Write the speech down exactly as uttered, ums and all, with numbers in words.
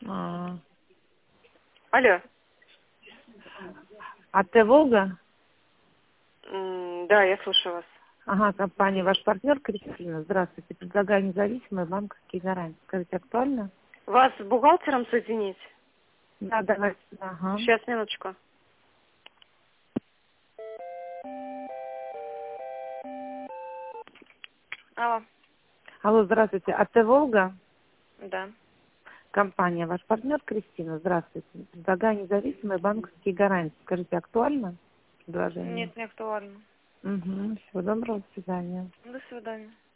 А, Алло. АТ «Волга»? М, Да, я слушаю вас. Ага, компания «Ваш партнер» Кристина. Здравствуйте. Предлагаю независимые банковские гарантии. Скажите, актуально? Вас с бухгалтером соединить? Да, давайте. Ага. Сейчас, минуточку. Алло. Алло, здравствуйте. АТ «Волга»? Да. Компания «Ваш партнер» Кристина. Здравствуйте. Предлагаю независимые банковские гарантии. Скажите, актуально предложение? Нет, не актуально. Угу. Всего доброго. До свидания. До свидания.